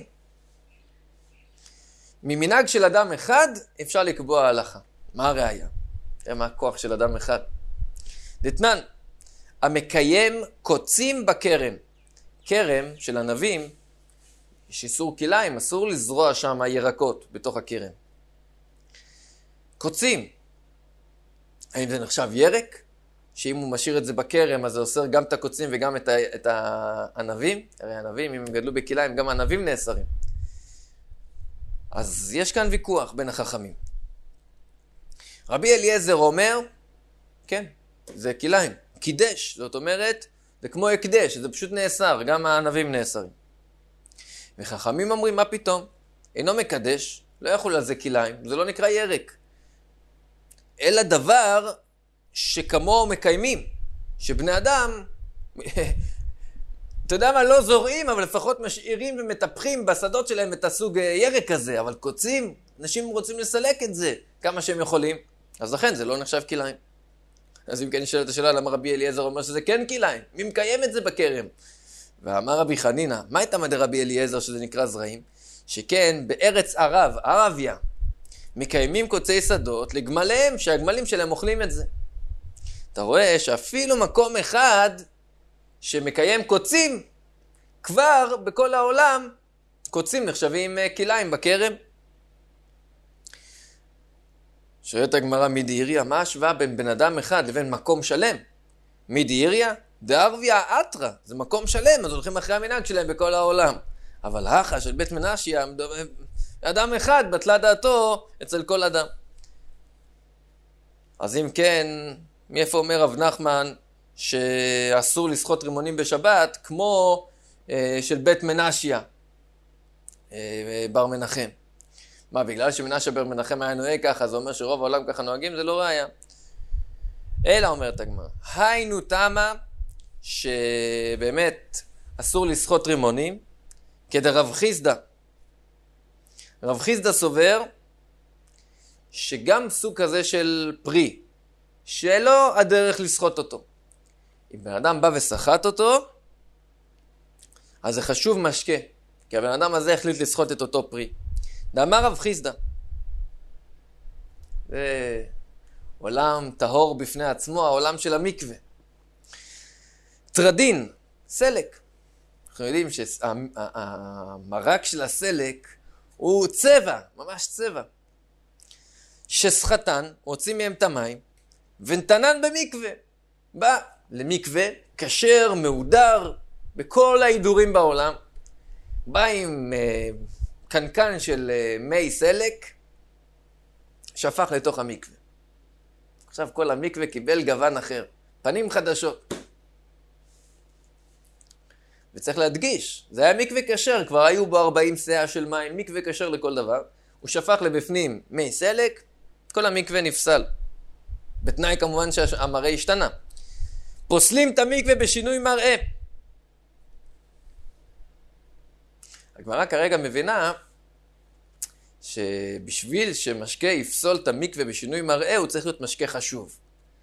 ממנהג של אדם אחד אפשר לקבוע ההלכה. מה הראיה? תראה מה הכוח של אדם אחד. דתנן, המקיים קוצים בכרם. כרם של ענבים, יש איסור כליים, אסור לזרוע שם ירקות בתוך הכרם. קוצים. האם זה נחשב ירק? שאם הוא משאיר את זה בכרם, אז זה אוסר גם את הקוצים וגם את, ה- את הענבים. הרי הענבים, אם הם גדלו בכליים, גם הענבים נאסרים. אז יש כאן ויכוח בין החכמים. רבי אליעזר אומר, כן, זה כליים, קידש, זאת אומרת, זה כמו הקדש, זה פשוט נאסר, גם הענבים נאסרים. וחכמים אומרים, מה פתאום? אינו מקדש, לא יכול על זה כליים, זה לא נקרא ירק. אלא דבר שכמו מקיימים, שבני אדם, אתה יודע מה, לא זורעים, אבל לפחות משאירים ומטפחים בשדות שלהם את הסוג ירק הזה, אבל קוצים, אנשים רוצים לסלק את זה כמה שהם יכולים, אז לכן זה לא נחשב כליים. אז אם כן נשאל את השאלה, למה רבי אליעזר אומר שזה כן כליים? מי מקיים את זה בכרם? ואמר רבי חנינא, מה הייתה מדי רבי אליעזר שזה נקרא זרעים? שכן בארץ ערב, ערביה, מקיימים קוצי שדות לגמליהם, שהגמלים שלהם אוכלים את זה. אתה רואה שאפילו מקום אחד שמקיים קוצים, כבר בכל העולם קוצים נחשבים כליים בכרם. שואלת הגמרא מדאיריה, מה ההשוואה בין בן אדם אחד לבין מקום שלם? מדאיריה? דערביה אתרא, זה מקום שלם, אז הולכים אחרי המנהג שלהם בכל העולם. אבל האחה של בית מנשיה, אדם אחד בטלה דעתו אצל כל אדם. אז אם כן, מאיפה אומר רב נחמן שאסור לשחות רימונים בשבת, כמו אה, של בית מנשיה, אה, בר מנחם? מה, בגלל שמנשיה בר מנחם היה נוהג ככה, זה אומר שרוב העולם ככה נוהגים? זה לא ראיה. אלא אומרת הגמרא, היינו תמה שבאמת אסור לשחות רימונים, כדרב חיסדא. רב חיסדא סובר שגם סוג כזה של פרי, שלא הדרך לשחות אותו. אם בן אדם בא ושחט אותו, אז זה חשוב משקה, כי הבן אדם הזה החליט לשחות את אותו פרי. דאמר רב חיסדא, זה עולם טהור בפני עצמו, העולם של המקווה. טרדין, סלק. אנחנו יודעים שהמרק של הסלק הוא צבע, ממש צבע. ששחטן, הוציא מהם את המים, ונתנן במקווה. בא למקווה, כשר, מהודר, בכל ההידורים בעולם. בא עם uh, קנקן של uh, מי סלק, שפך לתוך המקווה. עכשיו כל המקווה קיבל גוון אחר, פנים חדשות. וצריך להדגיש, זה היה מקווה כשר, כבר היו בו ארבעים סאה של מים, מקווה כשר לכל דבר. הוא שפך לבפנים מי סלק, כל המקווה נפסל. בתנאי כמובן שהמראה השתנה. פוסלים את המקווה בשינוי מראה. הגמרא כרגע מבינה שבשביל שמשקה יפסול את המקווה בשינוי מראה, הוא צריך להיות משקה חשוב.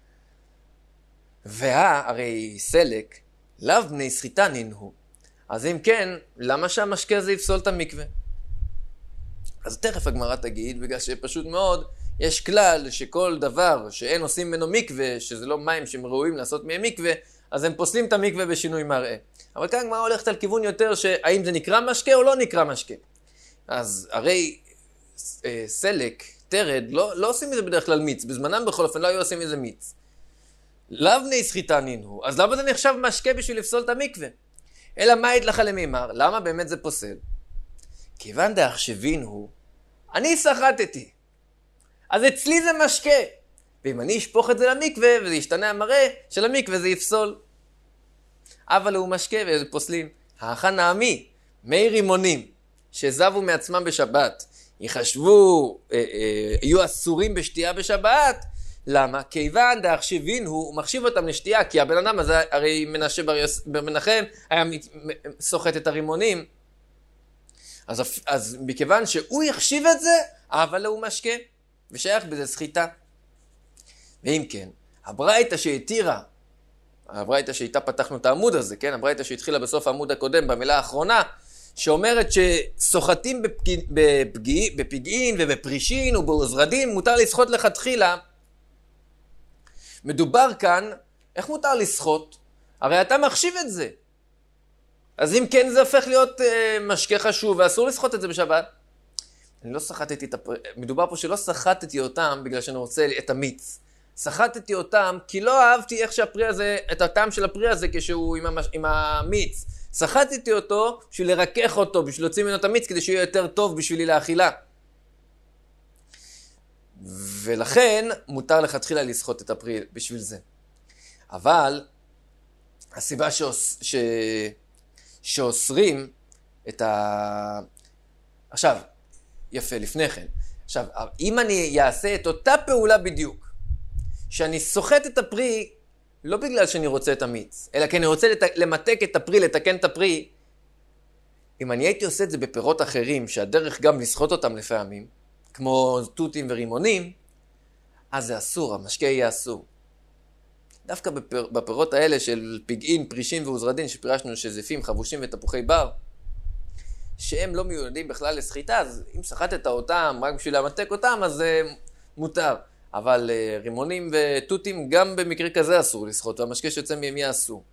וה, הרי סלק, לאו בני סחיטה נינהו. אז אם כן, למה שהמשקה הזה יפסול את המקווה? אז תכף הגמרא תגיד, בגלל שפשוט מאוד, יש כלל שכל דבר שאין עושים ממנו מקווה, שזה לא מים שהם ראויים לעשות מהם מקווה, אז הם פוסלים את המקווה בשינוי מראה. אבל כאן הגמרא הולכת על כיוון יותר שהאם זה נקרא משקה או לא נקרא משקה. אז הרי אה, סלק, תרד, לא, לא עושים מזה בדרך כלל מיץ. בזמנם בכל אופן לא היו עושים מזה מיץ. לאו בני סחיטה נינהו. אז למה זה נחשב משקה בשביל לפסול את המקווה? אלא מה היית לך למימר? למה באמת זה פוסל? כיוון דאחשבין הוא, אני שחטתי. אז אצלי זה משקה. ואם אני אשפוך את זה למקווה, וזה ישתנה המראה של המקווה, זה יפסול. אבל הוא משקה וזה פוסלים. האחא נעמי, מי רימונים, שזבו מעצמם בשבת, יחשבו, אה, אה, יהיו אסורים בשתייה בשבת. למה? כיוון דאחשבין הוא, הוא מחשיב אותם לשתייה, כי הבן אדם הזה, הרי מנשה בר מנחם, היה סוחט את הרימונים. אז, אז מכיוון שהוא יחשיב את זה, אבל הוא משקה, ושייך בזה סחיטה. ואם כן, הברייתא שהתירה, הברייתא שאיתה פתחנו את העמוד הזה, כן? הברייתא שהתחילה בסוף העמוד הקודם, במילה האחרונה, שאומרת שסוחטים בפג... בפג... בפגעין ובפרישין ובעוזרדין, מותר לשחות לכתחילה. מדובר כאן, איך מותר לשחות? הרי אתה מחשיב את זה. אז אם כן זה הופך להיות אה, משקה חשוב, ואסור לשחות את זה בשבת. אני לא שחטתי את הפרי... מדובר פה שלא שחטתי אותם בגלל שאני רוצה את המיץ. שחטתי אותם כי לא אהבתי איך שהפרי הזה, את הטעם של הפרי הזה כשהוא עם, המש... עם המיץ. שחטתי אותו בשביל לרכך אותו, בשביל להוציא ממנו את המיץ כדי שיהיה יותר טוב בשבילי לאכילה. ולכן מותר לכתחילה לשחות את הפרי בשביל זה. אבל הסיבה שאוס... ש... שאוסרים את ה... עכשיו, יפה, לפני כן. עכשיו, אם אני אעשה את אותה פעולה בדיוק, שאני סוחט את הפרי, לא בגלל שאני רוצה את המיץ, אלא כי אני רוצה לת... למתק את הפרי, לתקן את הפרי, אם אני הייתי עושה את זה בפירות אחרים, שהדרך גם לשחוט אותם לפעמים, כמו תותים ורימונים, אז זה אסור, המשקה יהיה אסור. דווקא בפיר, בפירות האלה של פגעין, פרישין ועוזרדין, שפירשנו שזפים, חבושים ותפוחי בר, שהם לא מיועדים בכלל לסחיטה, אז אם שחטת אותם רק בשביל למתק אותם, אז זה מותר. אבל רימונים ותותים גם במקרה כזה אסור לשחות, והמשקה שיוצא מהם יהיה אסור.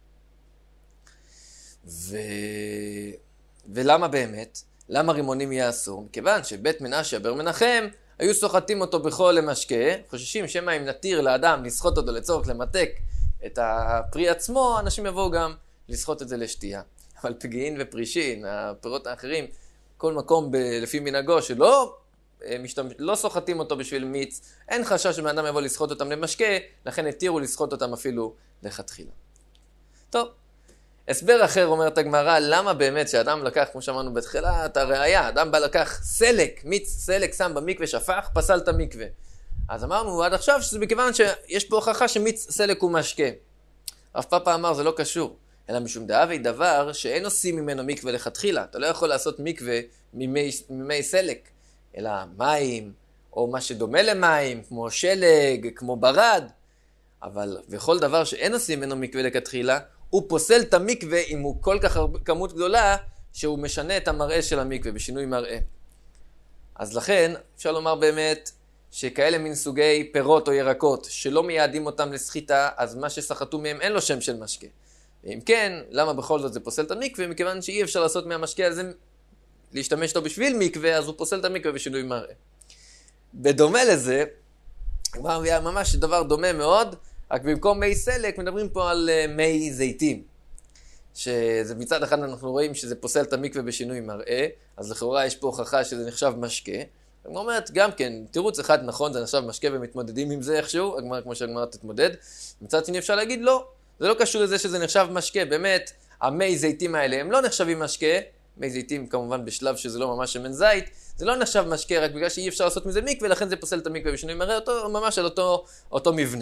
ו... ולמה באמת? למה רימונים יהיה אסור? מכיוון שבית מנשיה בר מנחם היו סוחטים אותו בחול למשקה, חוששים שמה אם נתיר לאדם לסחוט אותו לצורך למתק את הפרי עצמו, אנשים יבואו גם לסחוט את זה לשתייה. אבל פגיעין ופרישין, הפירות האחרים, כל מקום ב- לפי מנהגו שלא משתמש, לא סוחטים אותו בשביל מיץ, אין חשש שבן אדם יבוא לסחוט אותם למשקה, לכן התירו לסחוט אותם אפילו לכתחילה. טוב, הסבר אחר אומרת הגמרא, למה באמת שאדם לקח, כמו שאמרנו בתחילה, את הראייה, אדם בא לקח סלק, מיץ סלק שם במקווה, שפך, פסל את המקווה. אז אמרנו עד עכשיו שזה מכיוון שיש פה הוכחה שמיץ סלק הוא משקה. רב פאפא אמר זה לא קשור, אלא משום דאבי דבר שאין עושים ממנו מקווה לכתחילה. אתה לא יכול לעשות מקווה ממי, ממי סלק, אלא מים, או מה שדומה למים, כמו שלג, כמו ברד. אבל בכל דבר שאין עושים ממנו מקווה לכתחילה, הוא פוסל את המקווה אם הוא כל כך הרבה, כמות גדולה, שהוא משנה את המראה של המקווה, בשינוי מראה. אז לכן, אפשר לומר באמת, שכאלה מין סוגי פירות או ירקות, שלא מייעדים אותם לסחיטה, אז מה שסחטו מהם אין לו שם של משקה. ואם כן, למה בכל זאת זה פוסל את המקווה? מכיוון שאי אפשר לעשות מהמשקה הזה, להשתמש לו בשביל מקווה, אז הוא פוסל את המקווה בשינוי מראה. בדומה לזה, כבר היה ממש דבר דומה מאוד, רק במקום מי סלק מדברים פה על uh, מי זיתים. שזה מצד אחד אנחנו רואים שזה פוסל את המקווה בשינוי מראה, אז לכאורה יש פה הוכחה שזה נחשב משקה. הגמרא אומרת גם כן, תירוץ אחד נכון, זה נחשב משקה ומתמודדים עם זה איכשהו, הגמרא כמו שהגמרא תתמודד. מצד שני אפשר להגיד לא, זה לא קשור לזה שזה נחשב משקה, באמת המי זיתים האלה הם לא נחשבים משקה, מי זיתים כמובן בשלב שזה לא ממש שמן זית, זה לא נחשב משקה רק בגלל שאי אפשר לעשות מזה מקווה, לכן זה פוסל את המקווה בשינוי מראה, אותו, ממש על אותו, אותו מבנה.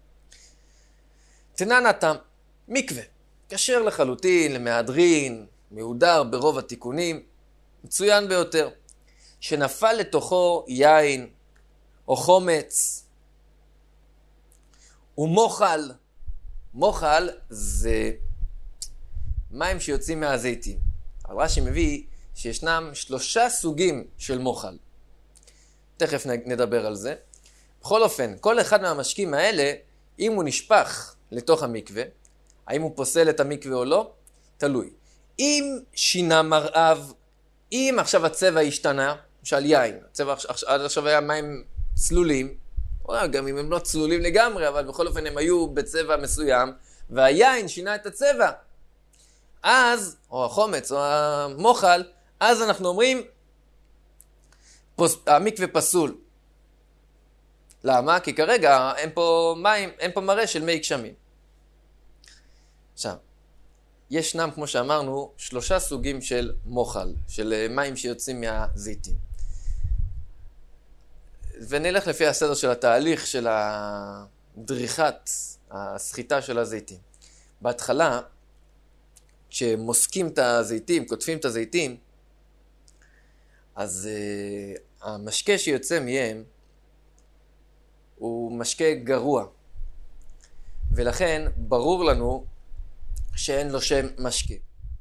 תנן התם, מקווה, כשר לחלוטין, למהדרין, מהודר ברוב התיקונים, מצוין ביותר. שנפל לתוכו יין או חומץ ומוחל. מוחל זה מים שיוצאים מהזיתים. אבל רש"י מביא שישנם שלושה סוגים של מוחל. תכף נדבר על זה. בכל אופן, כל אחד מהמשקים האלה, אם הוא נשפך לתוך המקווה, האם הוא פוסל את המקווה או לא, תלוי. אם שינה מרעיו, אם עכשיו הצבע השתנה, למשל יין, הצבע עד עכשיו היה מים צלולים, גם אם הם לא צלולים לגמרי, אבל בכל אופן הם היו בצבע מסוים, והיין שינה את הצבע. אז, או החומץ, או המוחל, אז אנחנו אומרים, פוס, המקווה פסול. למה? כי כרגע אין פה מים, אין פה מראה של מי גשמים. עכשיו, ישנם, כמו שאמרנו, שלושה סוגים של מוחל, של מים שיוצאים מהזיתים. ונלך לפי הסדר של התהליך של הדריכת, הסחיטה של הזיתים. בהתחלה, כשמוסקים את הזיתים, כותפים את הזיתים, אז uh, המשקה שיוצא מהם הוא משקה גרוע. ולכן ברור לנו שאין לו שם משקה.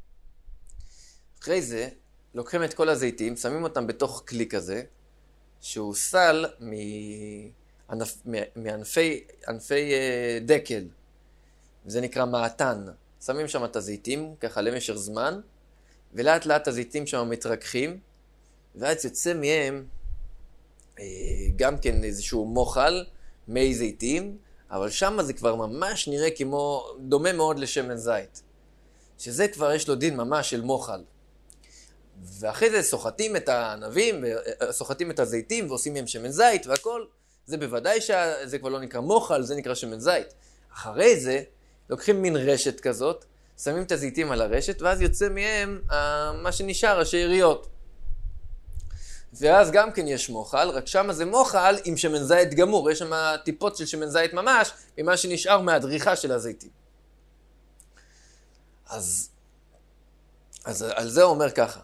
אחרי זה, לוקחים את כל הזיתים, שמים אותם בתוך כלי כזה, שהוא סל מענפ, מענפי ענפי דקל. זה נקרא מעתן. שמים שם את הזיתים, ככה למשך זמן, ולאט לאט הזיתים שם מתרככים, ואז יוצא מהם גם כן איזשהו מוחל, מי זיתים, אבל שם זה כבר ממש נראה כמו, דומה מאוד לשמן זית. שזה כבר יש לו דין ממש של מוחל. ואחרי זה סוחטים את הענבים, סוחטים את הזיתים ועושים מהם שמן זית והכל. זה בוודאי שזה כבר לא נקרא מוחל, זה נקרא שמן זית. אחרי זה לוקחים מין רשת כזאת, שמים את הזיתים על הרשת, ואז יוצא מהם מה שנשאר, השאריות. ואז גם כן יש מוחל, רק שם זה מוחל עם שמן זית גמור. יש שם טיפות של שמן זית ממש, ממה שנשאר מהדריכה של הזיתים. אז, אז על זה הוא אומר ככה.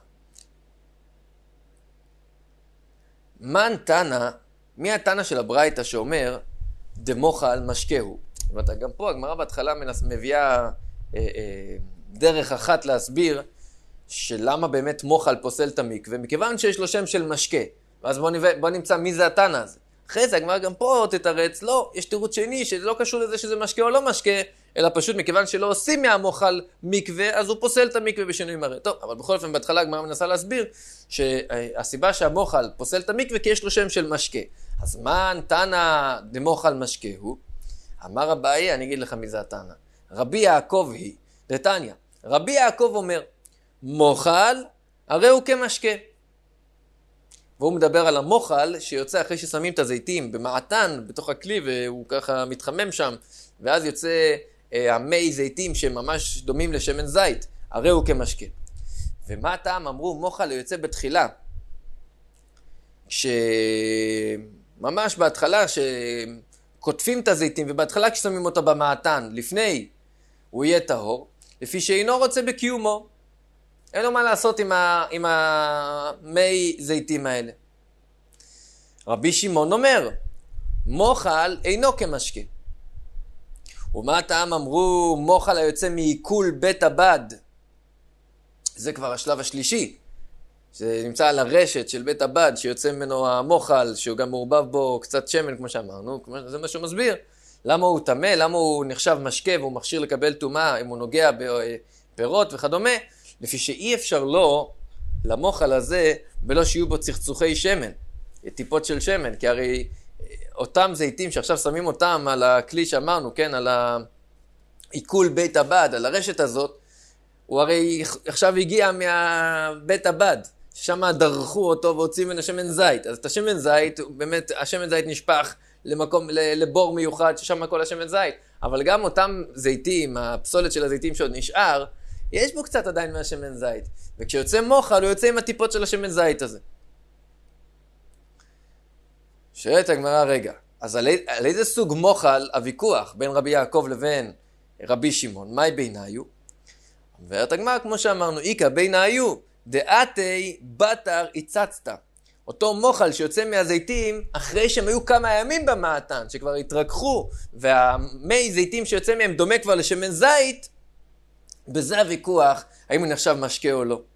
מן תנא, מי התנא של הברייתא שאומר, דמוחל משקהו? זאת אומרת, גם פה הגמרא בהתחלה מביאה אה, אה, דרך אחת להסביר, שלמה באמת מוחל פוסל את המקווה, מכיוון שיש לו שם של משקה. ואז בוא, נבא, בוא נמצא מי זה התנא הזה. אחרי זה הגמרא גם פה תתרץ, לא, יש תירוץ שני שזה לא קשור לזה שזה משקה או לא משקה, אלא פשוט מכיוון שלא עושים מהמוחל מקווה, אז הוא פוסל את המקווה בשינוי מראה. טוב, אבל בכל אופן בהתחלה הגמרא מנסה להסביר שהסיבה שהמוחל פוסל את המקווה כי יש לו שם של משקה. אז מה תנא דמוחל משקה הוא? אמר אביי, אני אגיד לך מי זה התנא. רבי יעקב היא, דתניא. רבי יעקב אומר, מוחל הרי הוא כמשקה. והוא מדבר על המוחל שיוצא אחרי ששמים את הזיתים במעתן, בתוך הכלי, והוא ככה מתחמם שם, ואז יוצא אה, המי זיתים שממש דומים לשמן זית, הרי הוא כמשקה. ומה הטעם? אמרו, מוחל יוצא בתחילה. שממש בהתחלה שכותפים את הזיתים, ובהתחלה כששמים אותה במעתן, לפני הוא יהיה טהור, לפי שאינו רוצה בקיומו. אין לו מה לעשות עם, ה, עם המי זיתים האלה. רבי שמעון אומר, מוחל אינו כמשקה. ומה הטעם? אמרו, מוחל היוצא מעיכול בית הבד. זה כבר השלב השלישי. זה נמצא על הרשת של בית הבד, שיוצא ממנו המוחל, שהוא גם מעורבב בו קצת שמן, כמו שאמרנו. זה מה שהוא מסביר. למה הוא טמא? למה הוא נחשב משקה והוא מכשיר לקבל טומאה אם הוא נוגע בפירות וכדומה? לפי שאי אפשר לו, למוחל הזה, בלא שיהיו בו צחצוחי שמן, טיפות של שמן, כי הרי אותם זיתים שעכשיו שמים אותם על הכלי שאמרנו, כן, על העיכול בית הבד, על הרשת הזאת, הוא הרי עכשיו הגיע מהבית הבד, ששם דרכו אותו והוצאים מן השמן זית. אז את השמן זית, באמת השמן זית נשפך למקום, לבור מיוחד, ששם כל השמן זית. אבל גם אותם זיתים, הפסולת של הזיתים שעוד נשאר, יש בו קצת עדיין מהשמן זית. וכשיוצא מוחל, הוא יוצא עם הטיפות של השמן זית הזה. שואלת הגמרא, רגע, אז על, על איזה סוג מוחל הוויכוח בין רבי יעקב לבין רבי שמעון? מהי ביניו? אומרת הגמרא, כמו שאמרנו, איקה ביניו, דעתי בתר הצצת. אותו מוחל שיוצא מהזיתים, אחרי שהם היו כמה ימים במעתן, שכבר התרככו, והמי זיתים שיוצא מהם דומה כבר לשמן זית, בזה הוויכוח, האם הוא נחשב משקה או לא.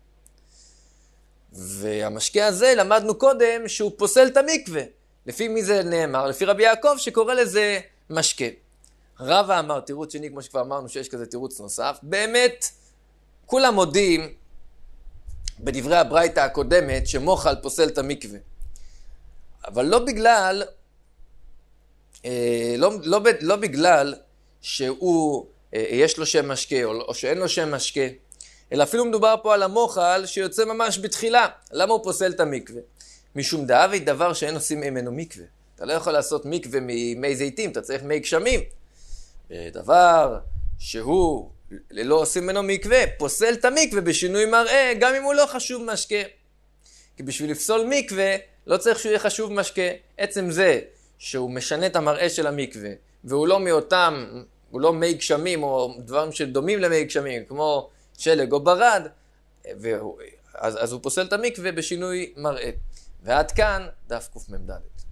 והמשקה הזה למדנו קודם שהוא פוסל את המקווה. לפי מי זה נאמר? לפי רבי יעקב שקורא לזה משקה. רבא אמר, תירוץ שני, כמו שכבר אמרנו שיש כזה תירוץ נוסף, באמת כולם מודים בדברי הברייתא הקודמת שמוחל פוסל את המקווה. אבל לא בגלל, אה, לא, לא, לא בגלל שהוא יש לו שם משקה או שאין לו שם משקה, אלא אפילו מדובר פה על המוחל שיוצא ממש בתחילה. למה הוא פוסל את המקווה? משום דאבי דבר שאין עושים ממנו מקווה. אתה לא יכול לעשות מקווה ממי זיתים, אתה צריך מי גשמים. דבר שהוא לא עושים ממנו מקווה, פוסל את המקווה בשינוי מראה, גם אם הוא לא חשוב משקה. כי בשביל לפסול מקווה, לא צריך שהוא יהיה חשוב משקה. עצם זה שהוא משנה את המראה של המקווה, והוא לא מאותם, הוא לא מי גשמים או דברים שדומים למי גשמים, כמו שלג או ברד, והוא, אז, אז הוא פוסל את המקווה בשינוי מראה. ועד כאן דף קמ"ד.